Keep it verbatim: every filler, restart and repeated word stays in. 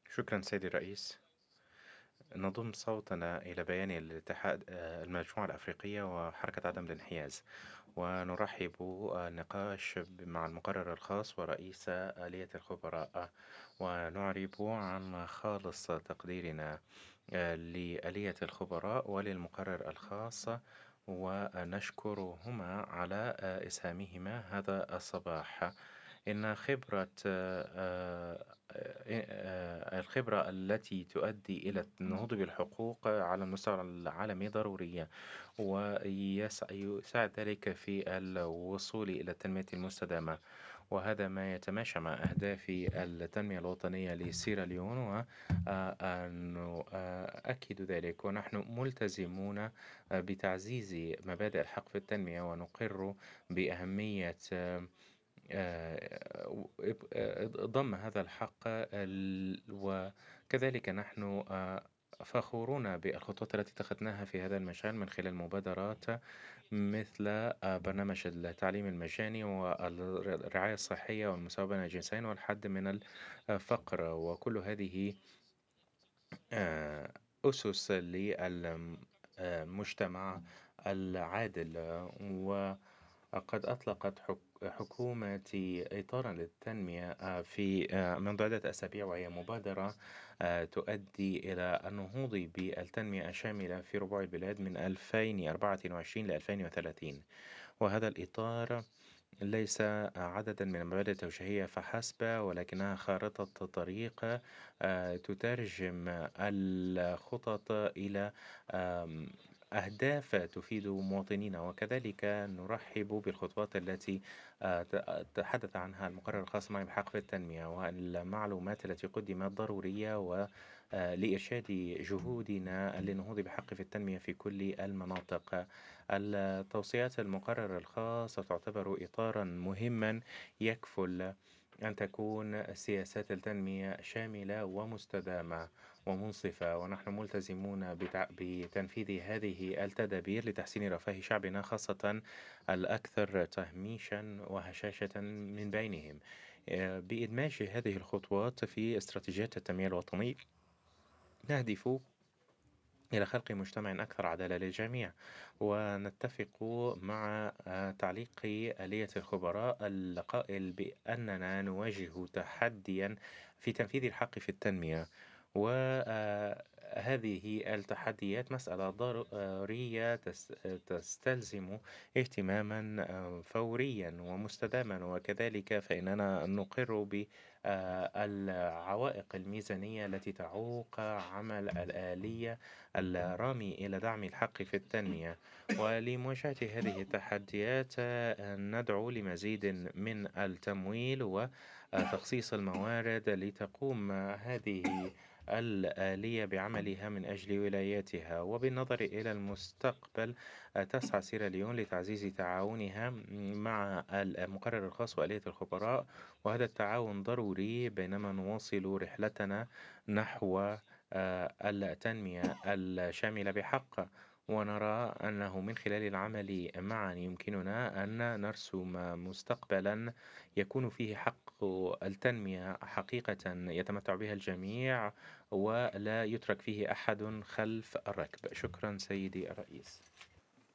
شكرا سيدي الرئيس. نضم صوتنا إلى بيان الاتحاد آه، المجموعة الأفريقية وحركة عدم الانحياز، ونرحب النقاش مع المقرر الخاص ورئيس آلية الخبراء، ونعرب عن خالص تقديرنا آه، لآلية الخبراء وللمقرر الخاص، ونشكرهما على آه، إسهامهما هذا الصباح. إن خبرة آه، آه، الخبرة التي تؤدي إلى النهوض بالحقوق على المستوى العالمي ضرورية، ويساعد ذلك في الوصول إلى التنمية المستدامة، وهذا ما يتماشى مع أهداف التنمية الوطنية لسيراليون، ونؤكد ذلك. ونحن ملتزمون بتعزيز مبادئ الحق في التنمية، ونقر بأهمية آه، آه، ضم هذا الحق ال- وكذلك نحن آه، فخورون بالخطوات التي اتخذناها في هذا المجال من خلال مبادرات مثل آه، برنامج التعليم المجاني والرعاية الصحية والمساواة بين الجنسين والحد من الفقر، وكل هذه آه، أسس للمجتمع العادل. وقد أطلقت حك- حكومتي إطارا للتنمية آه، في آه، منذ عدة أسابيع، وهي مبادرة آه، تؤدي إلى النهوض بالتنمية الشاملة في ربوع البلاد من ألفين وأربعة وعشرين ل ألفين وثلاثين. وهذا الإطار ليس عددا من المبادئ التوجيهية فحسب، ولكنها خارطة طريق آه، تترجم الخطط إلى آم، أهداف تفيد مواطنينا. وكذلك نرحب بالخطوات التي آه، ت- تحدث عنها المقرر الخاص معي بحق في التنمية، والمعلومات التي قدمت ضرورية و آه، لإرشاد جهودنا للنهوض بحق في التنمية في كل المناطق. التوصيات المقرر الخاص تعتبر إطارا مهما يكفل أن تكون سياسات التنمية شاملة ومستدامة ومنصفة، ونحن ملتزمون بتع... بتنفيذ هذه التدابير لتحسين رفاه شعبنا، خاصة الأكثر تهميشا وهشاشة من بينهم، آه، بإدماج هذه الخطوات في استراتيجيات التنمية الوطنية. نهدف إلى خلق مجتمع أكثر عدالة للجميع، ونتفق مع آه، تعليق آلية الخبراء القائل بأننا نواجه تحديا في تنفيذ الحق في التنمية، وهذه التحديات مسألة ضرورية تس- تستلزم اهتماما آه، فوريا ومستداما. وكذلك فإننا نقر بالعوائق الميزانية التي تعوق عمل الآلية الرامي إلى دعم الحق في التنمية. ولمواجهة هذه التحديات آه، ندعو لمزيد من التمويل وتخصيص الموارد لتقوم هذه الآلية بعملها من أجل ولاياتها. وبالنظر إلى المستقبل آه، تسعى سيراليون لتعزيز تعاونها مع المقرر الخاص وآلية الخبراء، وهذا التعاون ضروري بينما نواصل رحلتنا نحو آه، التنمية الشاملة بحق. ونرى أنه من خلال العمل معا يمكننا أن نرسم مستقبلا يكون فيه حق التنمية حقيقة يتمتع بها الجميع، ولا يترك فيه أحد خلف الركب. شكرا سيدي الرئيس.